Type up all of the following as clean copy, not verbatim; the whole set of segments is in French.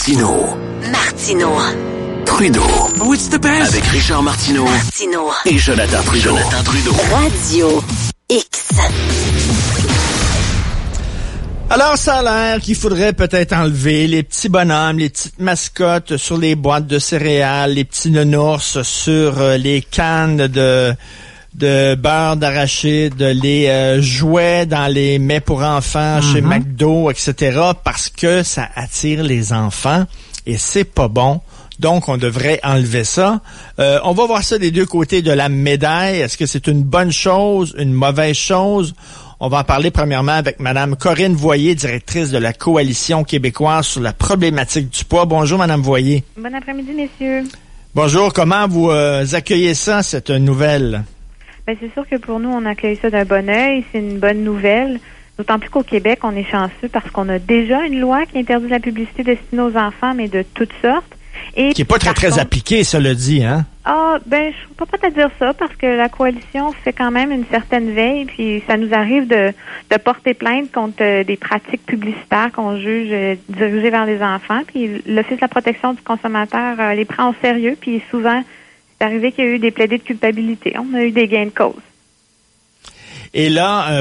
Martineau. Trudeau. Oh, it's the best. Avec Richard Martineau. Et Jonathan Trudeau. Radio X. Alors, ça a l'air qu'il faudrait peut-être enlever les petits bonhommes, les petites mascottes sur les boîtes de céréales, les petits nounours sur les cannes de beurre d'arachide, les jouets dans les mets pour enfants chez McDo, etc., parce que ça attire les enfants et c'est pas bon. Donc, on devrait enlever ça. On va voir ça des deux côtés de la médaille. Est-ce que c'est une bonne chose, une mauvaise chose? On va en parler premièrement avec Madame Corinne Voyer, directrice de la Coalition québécoise sur la problématique du poids. Bonjour, Madame Voyer. Bon après-midi, messieurs. Bonjour. Comment vous accueillez ça, cette nouvelle? Ben, c'est sûr que pour nous, on accueille ça d'un bon œil. C'est une bonne nouvelle. D'autant plus qu'au Québec, on est chanceux parce qu'on a déjà une loi qui interdit la publicité destinée aux enfants, mais de toutes sortes. Et qui n'est pas très appliquée, cela dit, hein? Ah, ben, je peux pas te dire ça parce que la coalition fait quand même une certaine veille, puis ça nous arrive de porter plainte contre des pratiques publicitaires qu'on juge dirigées vers les enfants, puis l'Office de la protection du consommateur les prend au sérieux, puis souvent, c'est arrivé qu'il y a eu des plaidés de culpabilité. On a eu des gains de cause. Et là,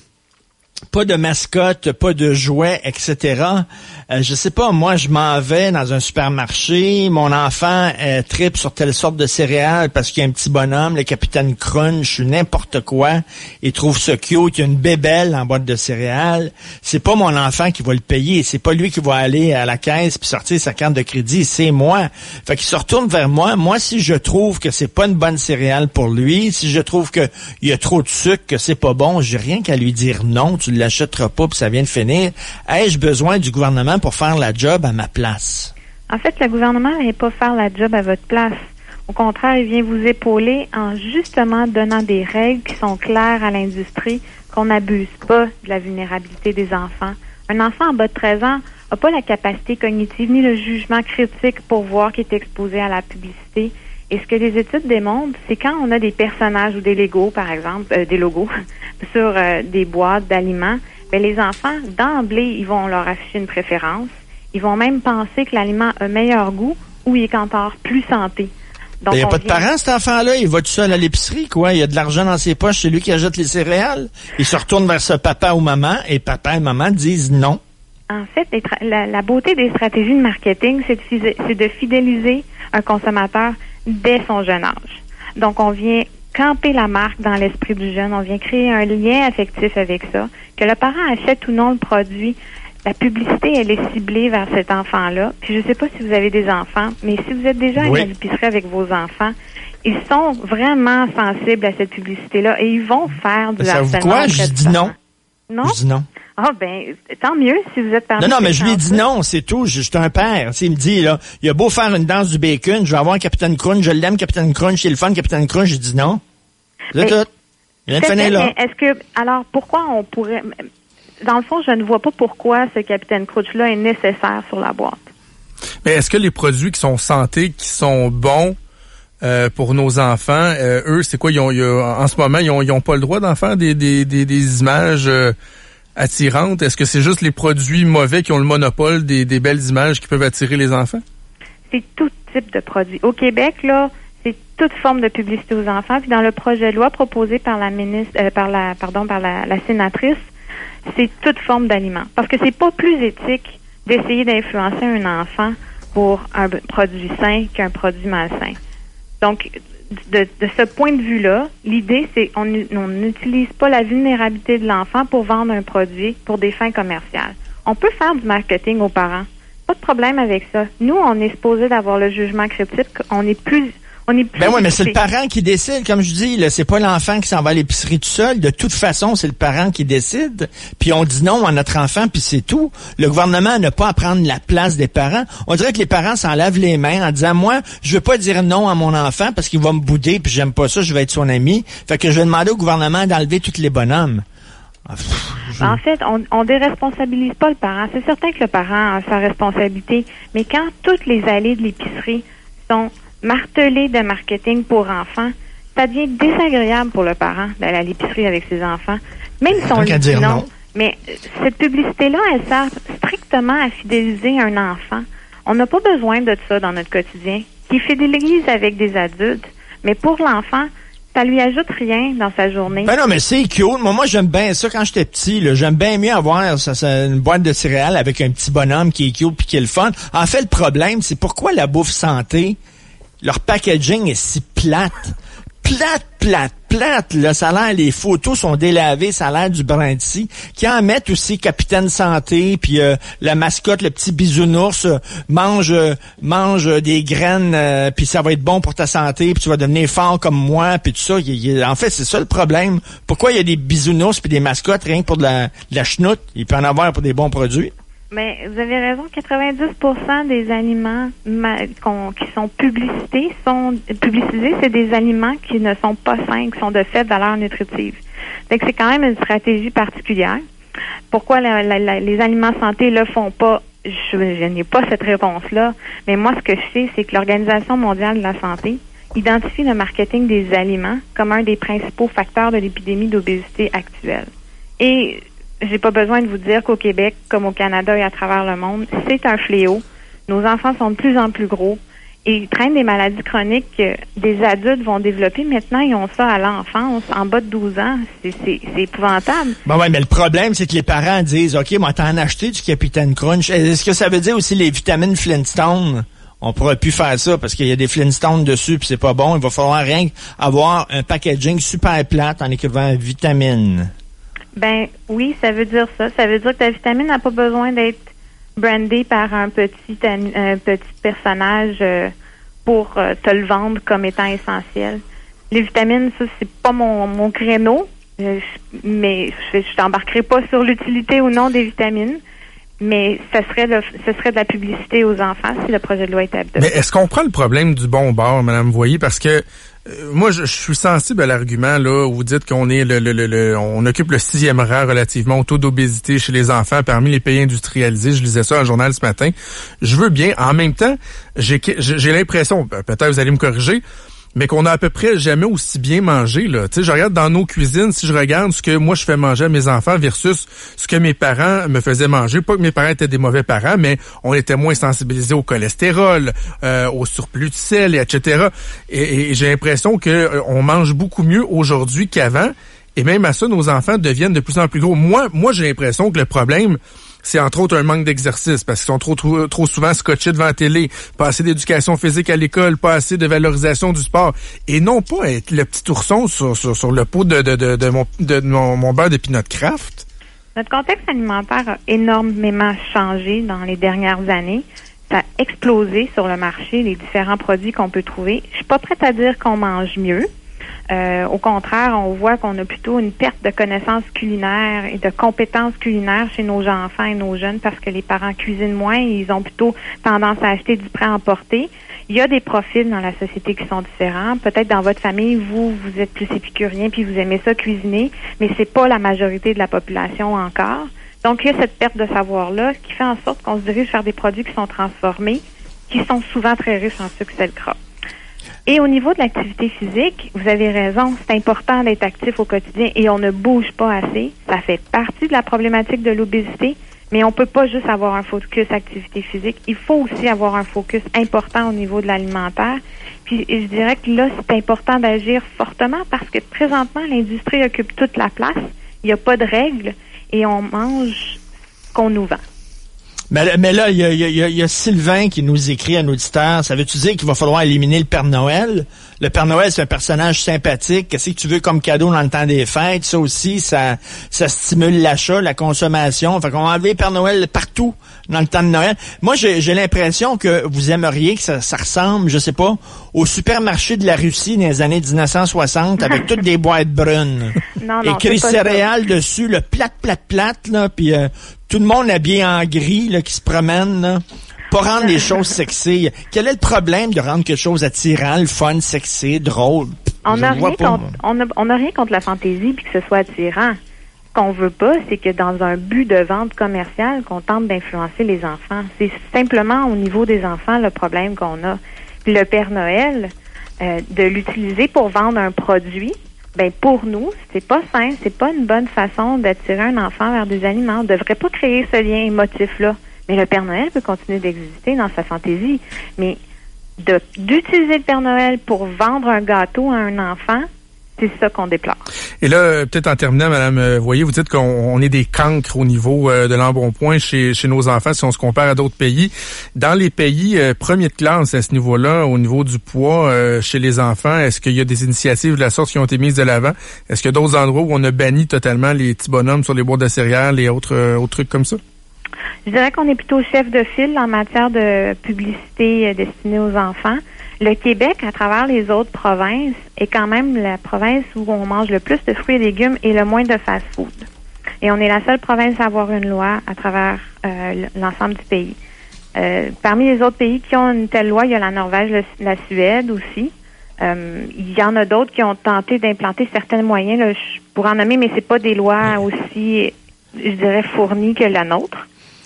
pas de mascotte, pas de jouets, etc. Je sais pas, moi, je m'en vais dans un supermarché, mon enfant tripe sur telle sorte de céréales parce qu'il y a un petit bonhomme, le Capitaine Crunch, n'importe quoi. Il trouve ça cute, il y a une bébelle en boîte de céréales. C'est pas mon enfant qui va le payer, c'est pas lui qui va aller à la caisse puis sortir sa carte de crédit, c'est moi. Fait qu'il se retourne vers moi. Moi, si je trouve que c'est pas une bonne céréale pour lui, si je trouve que il y a trop de sucre, que c'est pas bon, j'ai rien qu'à lui dire non, tu l'achèteras pas puis ça vient de finir. Ai-je besoin du gouvernement pour faire la job à ma place? En fait, le gouvernement ne vient pas faire la job à votre place. Au contraire, il vient vous épauler en justement donnant des règles qui sont claires à l'industrie, qu'on n'abuse pas de la vulnérabilité des enfants. Un enfant en bas de 13 ans n'a pas la capacité cognitive ni le jugement critique pour voir qu'il est exposé à la publicité. Et ce que les études démontrent, c'est quand on a des personnages ou des logos, par exemple, des logos sur des boîtes d'aliments, ben les enfants, d'emblée, ils vont leur afficher une préférence. Ils vont même penser que l'aliment a meilleur goût ou il est encore plus santé. Donc, il n'y a pas de parents, cet enfant-là. Il va tout seul à l'épicerie, quoi. Il a de l'argent dans ses poches. C'est lui qui achète les céréales. Il se retourne vers ce papa ou maman et papa et maman disent non. En fait, la beauté des stratégies de marketing, c'est de fidéliser un consommateur dès son jeune âge. Donc, on vient camper la marque dans l'esprit du jeune. On vient créer un lien affectif avec ça. Que le parent achète ou non le produit, la publicité, elle est ciblée vers cet enfant-là. Puis je ne sais pas si vous avez des enfants, mais si vous êtes déjà à l'épicerie avec vos enfants, ils sont vraiment sensibles à cette publicité-là et ils vont faire du harcèlement. Ça vous quoi? Je dis non. Non? Je dis non. Ah, ben, tant mieux si vous êtes parmi. Non, mais je lui ai dit non, c'est tout. Je suis un père. Il me dit, là, il a beau faire une danse du bacon, je vais avoir un Capitaine Crunch, je l'aime, Capitaine Crunch, c'est le fun, Capitaine Crunch, j'ai dit non. C'est tout. Il vient de finir là. Est-ce que, alors, pourquoi on pourrait, dans le fond, je ne vois pas pourquoi ce Capitaine Crunch-là est nécessaire sur la boîte. Mais est-ce que les produits qui sont santé, qui sont bons, pour nos enfants, eux, c'est quoi? En ce moment, ils ont pas le droit d'en faire des images attirantes. Est-ce que c'est juste les produits mauvais qui ont le monopole des belles images qui peuvent attirer les enfants? C'est tout type de produits. Au Québec, là, c'est toute forme de publicité aux enfants. Puis dans le projet de loi proposé par la ministre, par la sénatrice, c'est toute forme d'aliments. Parce que c'est pas plus éthique d'essayer d'influencer un enfant pour un produit sain qu'un produit malsain. Donc, de ce point de vue-là, l'idée, c'est on n'utilise pas la vulnérabilité de l'enfant pour vendre un produit pour des fins commerciales. On peut faire du marketing aux parents. Pas de problème avec ça. Nous, on est supposé d'avoir le jugement critique. On est plus Ben oui, mais c'est le parent qui décide, comme je dis, là, c'est pas l'enfant qui s'en va à l'épicerie tout seul. De toute façon, c'est le parent qui décide. Puis on dit non à notre enfant, puis c'est tout. Le gouvernement n'a pas à prendre la place des parents. On dirait que les parents s'en lavent les mains en disant, moi, je veux pas dire non à mon enfant parce qu'il va me bouder, puis j'aime pas ça, je vais être son ami. Fait que je vais demander au gouvernement d'enlever tous les bonhommes. En fait, on déresponsabilise pas le parent. C'est certain que le parent a sa responsabilité, mais quand toutes les allées de l'épicerie sont martelées de marketing pour enfants, ça devient désagréable pour le parent d'aller à l'épicerie avec ses enfants. Même si on lui dit non. Mais cette publicité-là, elle sert strictement à fidéliser un enfant. On n'a pas besoin de ça dans notre quotidien, qui fidélise avec des adultes, mais pour l'enfant, ça lui ajoute rien dans sa journée. Ben non, mais c'est cute. Moi, j'aime bien ça quand j'étais petit. Là. J'aime bien mieux avoir une boîte de céréales avec un petit bonhomme qui est cute puis qui est le fun. En fait, le problème, c'est pourquoi la bouffe santé, leur packaging est si plate. Plate, là, ça a l'air, les photos sont délavées, ça a l'air du Brandy, qui en mettent aussi Capitaine Santé, puis la mascotte, le petit bisounours, mange des graines, puis ça va être bon pour ta santé, puis tu vas devenir fort comme moi, puis tout ça. En fait, c'est ça le problème. Pourquoi il y a des bisounours puis des mascottes rien que pour de la chenoute? Il peut en avoir pour des bons produits. Mais vous avez raison, 90% des aliments qui sont publicisés, c'est des aliments qui ne sont pas sains, qui sont de faible valeur nutritive. Donc c'est quand même une stratégie particulière. Pourquoi les aliments santé le font pas? Je n'ai pas cette réponse-là. Mais moi, ce que je sais, c'est que l'Organisation mondiale de la santé identifie le marketing des aliments comme un des principaux facteurs de l'épidémie d'obésité actuelle. Et j'ai pas besoin de vous dire qu'au Québec, comme au Canada et à travers le monde, c'est un fléau. Nos enfants sont de plus en plus gros et ils traînent des maladies chroniques que des adultes vont développer. Maintenant, ils ont ça à l'enfance, en bas de 12 ans. C'est épouvantable. Ben ouais, mais le problème, c'est que les parents disent, OK, moi, t'en as acheté du Capitaine Crunch. Est-ce que ça veut dire aussi les vitamines Flintstone? On pourrait plus faire ça parce qu'il y a des Flintstones dessus puis c'est pas bon. Il va falloir rien avoir un packaging super plate en écrivant vitamines. Ben oui, ça veut dire ça. Ça veut dire que ta vitamine n'a pas besoin d'être brandée par un petit personnage pour te le vendre comme étant essentiel. Les vitamines, ça, c'est pas mon créneau, mais je t'embarquerai pas sur l'utilité ou non des vitamines. Mais ce serait de la publicité aux enfants si le projet de loi était adopté. Mais est-ce qu'on prend le problème du bon bord, Madame Voyer? Parce que moi, je suis sensible à l'argument là où vous dites qu'on est on occupe le 6e rang relativement au taux d'obésité chez les enfants parmi les pays industrialisés. Je lisais ça dans le journal ce matin. Je veux bien. En même temps, j'ai l'impression, peut-être vous allez me corriger, mais qu'on a à peu près jamais aussi bien mangé, là. Tu sais, je regarde dans nos cuisines, si je regarde ce que moi je fais manger à mes enfants versus ce que mes parents me faisaient manger. Pas que mes parents étaient des mauvais parents, mais on était moins sensibilisés au cholestérol, au surplus de sel, etc. Et j'ai l'impression que on mange beaucoup mieux aujourd'hui qu'avant. Et même à ça, nos enfants deviennent de plus en plus gros. Moi, j'ai l'impression que le problème, c'est entre autres un manque d'exercice parce qu'ils sont trop souvent scotchés devant la télé, pas assez d'éducation physique à l'école, pas assez de valorisation du sport et non pas être le petit ourson sur le pot de mon beurre de peanut Kraft. Notre contexte alimentaire a énormément changé dans les dernières années. Ça a explosé sur le marché, les différents produits qu'on peut trouver. Je suis pas prête à dire qu'on mange mieux. Au contraire, on voit qu'on a plutôt une perte de connaissances culinaires et de compétences culinaires chez nos enfants et nos jeunes parce que les parents cuisinent moins et ils ont plutôt tendance à acheter du prêt à emporter. Il y a des profils dans la société qui sont différents. Peut-être dans votre famille, vous êtes plus épicurien puis vous aimez ça cuisiner, mais c'est pas la majorité de la population encore. Donc, il y a cette perte de savoir-là qui fait en sorte qu'on se dirige vers des produits qui sont transformés, qui sont souvent très riches en sucre, sel, gras. Et au niveau de l'activité physique, vous avez raison, c'est important d'être actif au quotidien et on ne bouge pas assez. Ça fait partie de la problématique de l'obésité, mais on peut pas juste avoir un focus activité physique. Il faut aussi avoir un focus important au niveau de l'alimentaire. Puis je dirais que là, c'est important d'agir fortement parce que présentement, l'industrie occupe toute la place. Il n'y a pas de règles et on mange ce qu'on nous vend. Mais là, il y a Sylvain qui nous écrit à nos auditeurs. Ça veut-tu dire qu'il va falloir éliminer le Père Noël? Le Père Noël, c'est un personnage sympathique. Qu'est-ce que tu veux comme cadeau dans le temps des fêtes? Ça aussi, ça stimule l'achat, la consommation. Fait qu'on va enlever le Père Noël partout dans le temps de Noël. Moi, j'ai l'impression que vous aimeriez que ça ressemble, je sais pas, au supermarché de la Russie dans les années 1960 avec toutes des boîtes brunes. Non, écrit céréales dessus, le plate, là, puis tout le monde habillé en gris, là, qui se promène, là. Pas rendre les choses sexy. Quel est le problème de rendre quelque chose attirant, le fun, sexy, drôle? On n'a rien contre la fantaisie puis que ce soit attirant. Ce qu'on veut pas, c'est que dans un but de vente commerciale, qu'on tente d'influencer les enfants. C'est simplement au niveau des enfants le problème qu'on a. Puis le Père Noël, de l'utiliser pour vendre un produit, ben pour nous, c'est pas sain, c'est pas une bonne façon d'attirer un enfant vers des aliments. On devrait pas créer ce lien émotif-là. Mais le Père Noël peut continuer d'exister dans sa fantaisie. Mais d'utiliser le Père Noël pour vendre un gâteau à un enfant, c'est ça qu'on déplore. Et là, peut-être en terminant, Madame Voyer, vous dites qu'on est des cancres au niveau de l'embonpoint chez nos enfants si on se compare à d'autres pays. Dans les pays premiers de classe à ce niveau-là, au niveau du poids chez les enfants, est-ce qu'il y a des initiatives de la sorte qui ont été mises de l'avant? Est-ce qu'il y a d'autres endroits où on a banni totalement les petits bonhommes sur les boîtes de céréales et autres trucs comme ça? Je dirais qu'on est plutôt chef de file en matière de publicité destinée aux enfants. Le Québec, à travers les autres provinces, est quand même la province où on mange le plus de fruits et légumes et le moins de fast-food. Et on est la seule province à avoir une loi à travers l'ensemble du pays. Parmi les autres pays qui ont une telle loi, il y a la Norvège, la Suède aussi. Il y en a d'autres qui ont tenté d'implanter certains moyens, là, je pourrais en nommer, mais c'est pas des lois aussi, je dirais, fournies que la nôtre.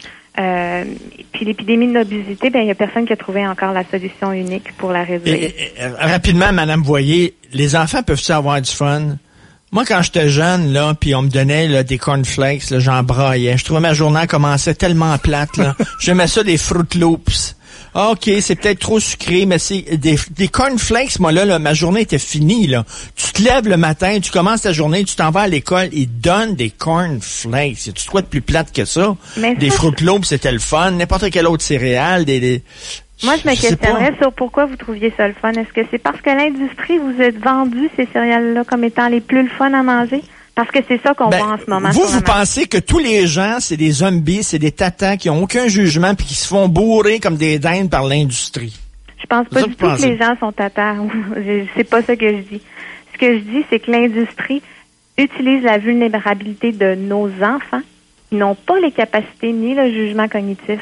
Puis l'épidémie de l'obésité, il y a personne qui a trouvé encore la solution unique pour la résoudre. Rapidement, Madame Voyer, les enfants peuvent-ils avoir du fun? Moi, quand j'étais jeune, là, puis on me donnait là, des cornflakes, là, j'en braillais. Je trouvais ma journée commençait tellement plate, là. J'aimais ça des Fruit Loops. Ah, OK, c'est peut-être trop sucré, mais c'est des cornflakes, moi, là, ma journée était finie, là. Tu te lèves le matin, tu commences ta journée, tu t'en vas à l'école, ils donnent des cornflakes. Y a-tu quoi de plus plate que ça? Mais des Fruit Loops, c'était le fun. N'importe quelle autre céréale, Moi, je me questionnerais sur pourquoi vous trouviez ça le fun. Est-ce que c'est parce que l'industrie vous a vendu ces céréales-là comme étant les plus le fun à manger? Parce que c'est ça qu'on voit en ce moment. Vous pensez que tous les gens, c'est des zombies, c'est des tatas qui ont aucun jugement puis qui se font bourrer comme des dindes par l'industrie? Je pense pas du tout que les gens sont tatas. C'est pas ça que je dis. Ce que je dis, c'est que l'industrie utilise la vulnérabilité de nos enfants. Ils n'ont pas les capacités ni le jugement cognitif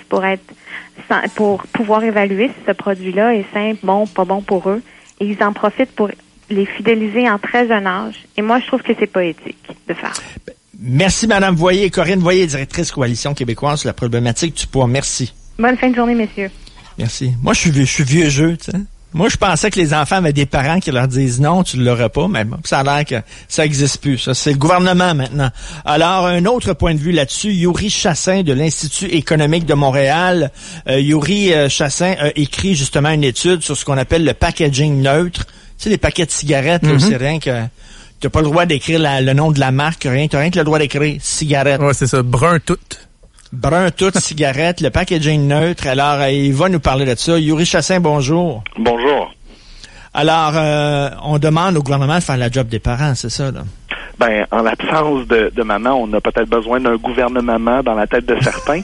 pour pouvoir évaluer si ce produit-là est sain, bon, pas bon pour eux. Et ils en profitent pour les fidéliser en très jeune âge. Et moi, je trouve que c'est pas éthique de faire. Merci, Madame Voyer. Corinne Voyer, directrice Coalition québécoise sur la problématique du poids. Merci. Bonne fin de journée, messieurs. Merci. Moi, je suis vieux jeu, tu sais. Moi, je pensais que les enfants avaient des parents qui leur disent non, tu ne l'auras pas, mais ça a l'air que ça n'existe plus. Ça, c'est le gouvernement maintenant. Alors, un autre point de vue là-dessus, Yuri Chassin de l'Institut économique de Montréal. Yuri Chassin a écrit justement une étude sur ce qu'on appelle le packaging neutre. Tu sais, les paquets de cigarettes, là, c'est rien que t'as pas le droit d'écrire le nom de la marque, rien. T'as rien que le droit d'écrire cigarette. Ouais, c'est ça, brun tout. Brun tout, cigarette, le packaging neutre. Alors, il va nous parler de ça. Yuri Chassin, bonjour. Bonjour. Alors, on demande au gouvernement de faire la job des parents, c'est ça, là? Ben, en l'absence de maman, on a peut-être besoin d'un gouvernement dans la tête de certains.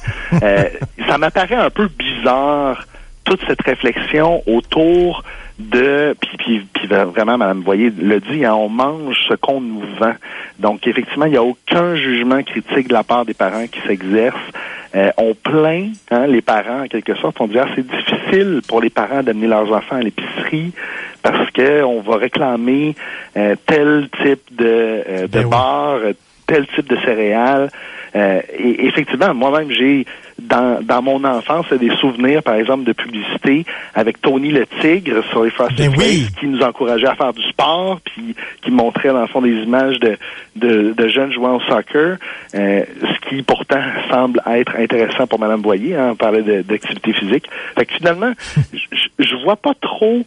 Ça m'apparaît un peu bizarre, toute cette réflexion autour de puis vraiment, Madame Voyer le dit, hein, on mange ce qu'on nous vend. Donc, effectivement, il n'y a aucun jugement critique de la part des parents qui s'exerce. On plaint les parents, en quelque sorte. On dit c'est difficile pour les parents d'amener leurs enfants à l'épicerie parce que on va réclamer tel type de bar, tel type de céréales. Et effectivement, moi-même, j'ai dans mon enfance des souvenirs, par exemple, de publicité avec Tony le Tigre sur les Frosted Flakes qui nous encourageait à faire du sport, puis qui montrait dans le fond des images de jeunes jouant au soccer, ce qui pourtant semble être intéressant pour Mme Voyer, hein, on parlait d'activité physique. Fait que finalement, je vois pas trop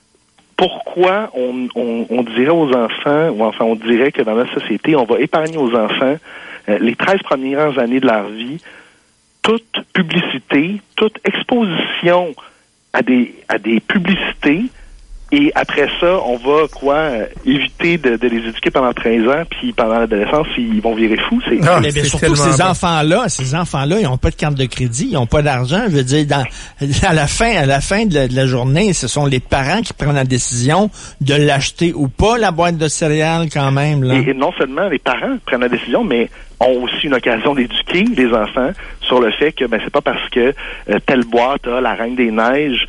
pourquoi on dirait aux enfants, ou enfin on dirait que dans notre société, on va épargner aux enfants les 13 premières années de leur vie, toute publicité, toute exposition à des publicités, et après ça, on va éviter de les éduquer pendant 13 ans, puis pendant l'adolescence, ils vont virer fous. Mais surtout ces enfants-là, ils n'ont pas de carte de crédit, ils n'ont pas d'argent. Je veux dire, à la fin de la journée, ce sont les parents qui prennent la décision de l'acheter ou pas, la boîte de céréales quand même. Là. Et non seulement les parents prennent la décision, mais ont aussi une occasion d'éduquer les enfants sur le fait que c'est pas parce que telle boîte a la Reine des Neiges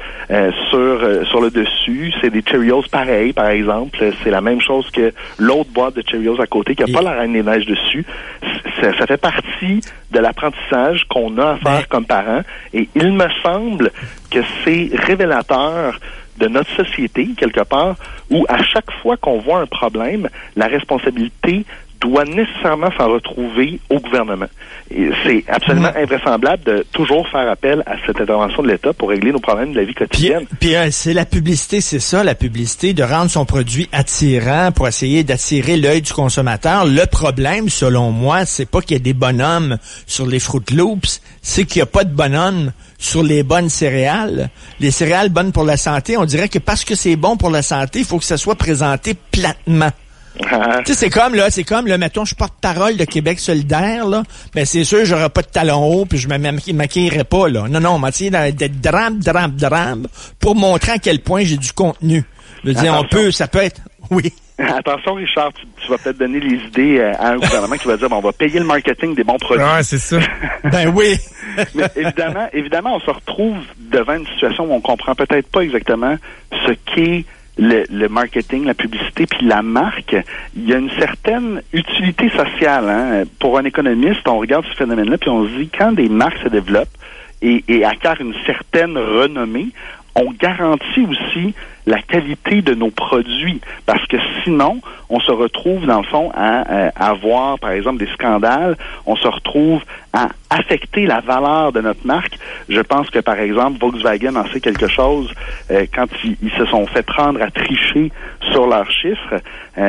sur le dessus, c'est des Cheerios pareils, par exemple, c'est la même chose que l'autre boîte de Cheerios à côté qui a pas la Reine des Neiges dessus. Ça fait partie de l'apprentissage qu'on a à faire comme parents, et il me semble que c'est révélateur de notre société, quelque part, où à chaque fois qu'on voit un problème, la responsabilité doit nécessairement s'en retrouver au gouvernement. Et c'est absolument invraisemblable de toujours faire appel à cette intervention de l'État pour régler nos problèmes de la vie quotidienne. Puis c'est la publicité, c'est ça, la publicité, de rendre son produit attirant pour essayer d'attirer l'œil du consommateur. Le problème, selon moi, c'est pas qu'il y ait des bonhommes sur les Fruit Loops, c'est qu'il n'y a pas de bonhommes sur les bonnes céréales. Les céréales bonnes pour la santé, on dirait que parce que c'est bon pour la santé, il faut que ça soit présenté platement. Tu sais, c'est comme, mettons, je porte-parole de Québec solidaire, là, ben, c'est sûr, j'aurai pas de talons hauts, puis je me maquillerai pas, là. Non, on m'a essayé d'être drame, pour montrer à quel point j'ai du contenu. Je veux dire, ça peut être, oui. Attention, Richard, tu vas peut-être donner les idées à un gouvernement qui va dire, on va payer le marketing des bons produits. Ouais, c'est ça. Ben oui. Mais évidemment, on se retrouve devant une situation où on comprend peut-être pas exactement ce qu'est le marketing, la publicité, puis la marque. Il y a une certaine utilité sociale. Hein? Pour un économiste, on regarde ce phénomène-là, puis on se dit, quand des marques se développent et acquièrent une certaine renommée, on garantit aussi la qualité de nos produits. Parce que sinon, on se retrouve, dans le fond, à avoir, par exemple, des scandales. On se retrouve à affecter la valeur de notre marque. Je pense que, par exemple, Volkswagen en sait quelque chose quand ils se sont fait prendre à tricher sur leurs chiffres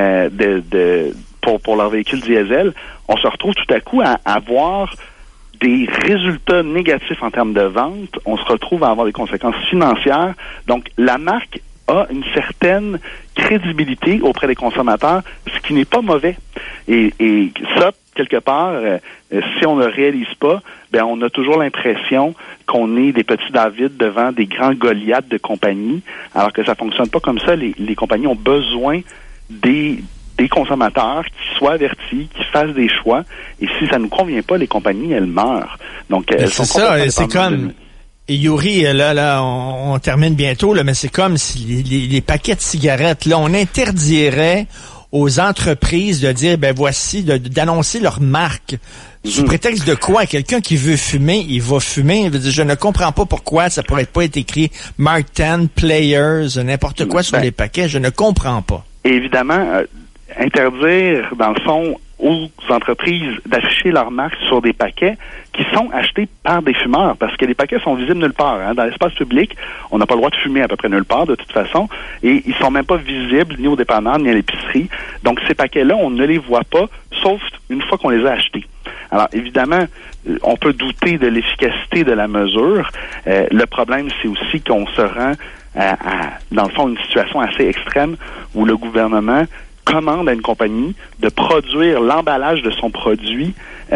pour leur véhicule diesel. On se retrouve tout à coup à avoir des résultats négatifs en termes de vente, on se retrouve à avoir des conséquences financières. Donc, la marque a une certaine crédibilité auprès des consommateurs, ce qui n'est pas mauvais. Et ça, quelque part, si on ne réalise pas, ben on a toujours l'impression qu'on est des petits David devant des grands Goliaths de compagnie, alors que ça fonctionne pas comme ça. Les compagnies ont besoin des consommateurs qui soient avertis, qui fassent des choix. Et si ça ne nous convient pas, les compagnies, elles meurent. Donc, elles sont ça, c'est comme... Et Yuri, là, on termine bientôt, là, mais c'est comme si les paquets de cigarettes, là, on interdirait aux entreprises de dire, ben voici, d'annoncer leur marque. Sous prétexte de quoi? Quelqu'un qui veut fumer, il va fumer. Je ne comprends pas pourquoi ça pourrait pas être écrit Mark 10, Players, n'importe quoi sur les paquets. Je ne comprends pas. Et évidemment, interdire, dans le fond, aux entreprises d'afficher leur marque sur des paquets qui sont achetés par des fumeurs, parce que les paquets sont visibles nulle part. Hein. Dans l'espace public, on n'a pas le droit de fumer à peu près nulle part, de toute façon, et ils sont même pas visibles ni au dépanneur, ni à l'épicerie. Donc, ces paquets-là, on ne les voit pas, sauf une fois qu'on les a achetés. Alors, évidemment, on peut douter de l'efficacité de la mesure. Le problème, c'est aussi qu'on se rend dans le fond, une situation assez extrême où le gouvernement commande à une compagnie de produire l'emballage de son produit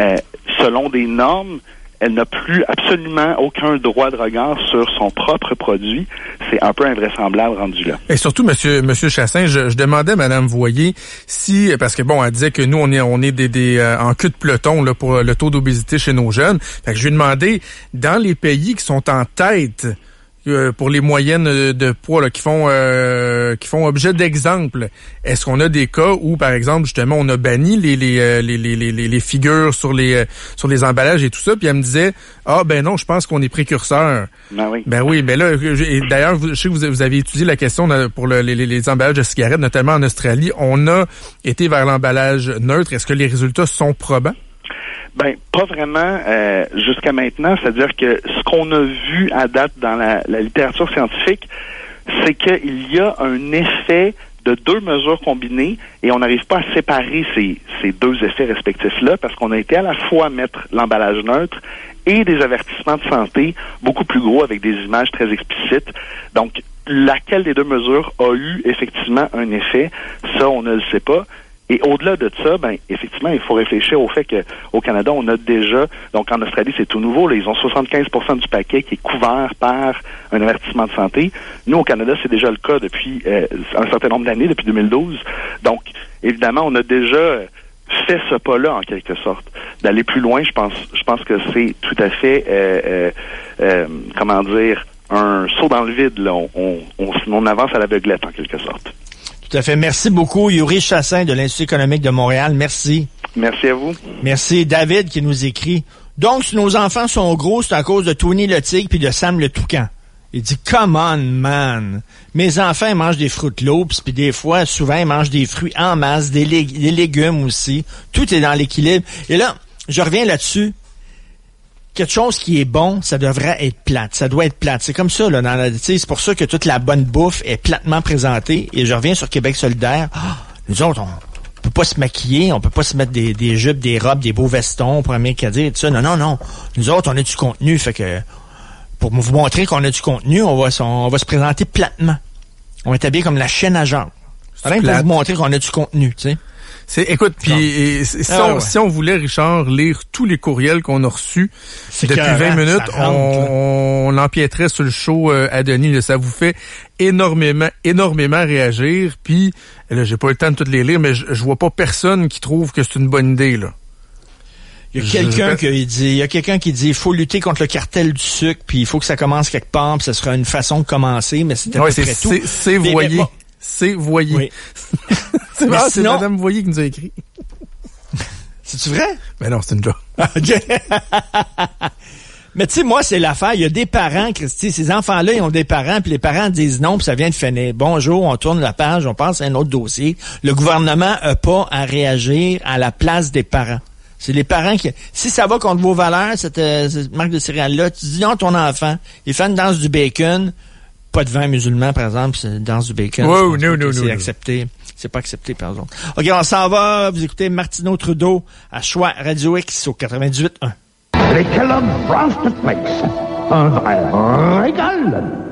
selon des normes. Elle n'a plus absolument aucun droit de regard sur son propre produit. C'est un peu invraisemblable rendu là. Et surtout, Monsieur Chassin, je demandais à Madame Voyer si, parce que bon, elle disait que nous on est des en queue de peloton là pour le taux d'obésité chez nos jeunes. Fait que je lui ai demandé, dans les pays qui sont en tête pour les moyennes de poids là, qui font objet d'exemple, est-ce qu'on a des cas où, par exemple, justement, on a banni les figures sur les emballages et tout ça, puis elle me disait ben non, je pense qu'on est précurseur. Ben oui, mais là, d'ailleurs, je sais que vous avez étudié la question pour les emballages de cigarettes, notamment en Australie. On a été vers l'emballage neutre. Est-ce que les résultats sont probants? Ben, pas vraiment jusqu'à maintenant. C'est-à-dire que ce qu'on a vu à date dans la littérature scientifique, c'est qu'il y a un effet de deux mesures combinées et on n'arrive pas à séparer ces deux effets respectifs-là parce qu'on a été à la fois mettre l'emballage neutre et des avertissements de santé beaucoup plus gros avec des images très explicites. Donc, laquelle des deux mesures a eu effectivement un effet, ça, on ne le sait pas. Et au-delà de ça, ben effectivement, il faut réfléchir au fait qu'au Canada, on a déjà, donc en Australie, c'est tout nouveau, là, ils ont 75% du paquet qui est couvert par un avertissement de santé. Nous, au Canada, c'est déjà le cas depuis un certain nombre d'années, depuis 2012. Donc, évidemment, on a déjà fait ce pas-là, en quelque sorte. D'aller plus loin, je pense que c'est tout à fait, un saut dans le vide, là. On avance à l'aveuglette, en quelque sorte. Tout à fait. Merci beaucoup, Yuri Chassin de l'Institut économique de Montréal. Merci. Merci à vous. Merci. David qui nous écrit. Donc, si nos enfants sont gros, c'est à cause de Tony le tigre puis de Sam le toucan. Il dit, come on, man. Mes enfants, ils mangent des Fruit Loops, puis des fois, souvent, ils mangent des fruits en masse, des légumes aussi. Tout est dans l'équilibre. Et là, je reviens là-dessus. Quelque chose qui est bon, ça devrait être plate. Ça doit être plate. C'est comme ça, là, c'est pour ça que toute la bonne bouffe est platement présentée. Et je reviens sur Québec solidaire. Nous autres, on peut pas se maquiller, on peut pas se mettre des jupes, des robes, des beaux vestons pour un mercredi, tout ça. Non. Nous autres, on a du contenu, fait que pour vous montrer qu'on a du contenu, on va se présenter platement. On va être habillé comme la chaîne à Jacques. C'est rien pour vous montrer qu'on a du contenu, tu sais. Écoute, puis si on voulait, Richard, lire tous les courriels qu'on a reçus depuis 20 minutes, on empiéterait sur le show à Denis. Là, ça vous fait énormément réagir. Puis, là, j'ai pas eu le temps de toutes les lire, mais je vois pas personne qui trouve que c'est une bonne idée, là. Il y a quelqu'un qui dit il faut lutter contre le cartel du sucre, puis il faut que ça commence quelque part, puis ça sera une façon de commencer, mais c'était à peu près tout. C'est Voyer. C'est Voyer. Oui. C'est Madame Voyer qui nous a écrit. C'est-tu vrai? Ben non, c'est une joke. Mais tu sais, moi, c'est l'affaire. Il y a des parents, Christy, ces enfants-là, ils ont des parents, puis les parents disent non, puis ça vient de finir. Bonjour, on tourne la page, on passe à un autre dossier. Le gouvernement n'a pas à réagir à la place des parents. C'est les parents qui... Si ça va contre vos valeurs, cette marque de céréales-là, tu dis non, ton enfant, il fait une danse du bacon, pas de vin musulman, par exemple, c'est une danse du bacon. Wow, non. C'est accepté. C'est pas accepté, par exemple. OK, on s'en va. Vous écoutez Martineau Trudeau à Choix Radio X au 98.1. Les Kellogg Frosted Flakes, un vrai régal.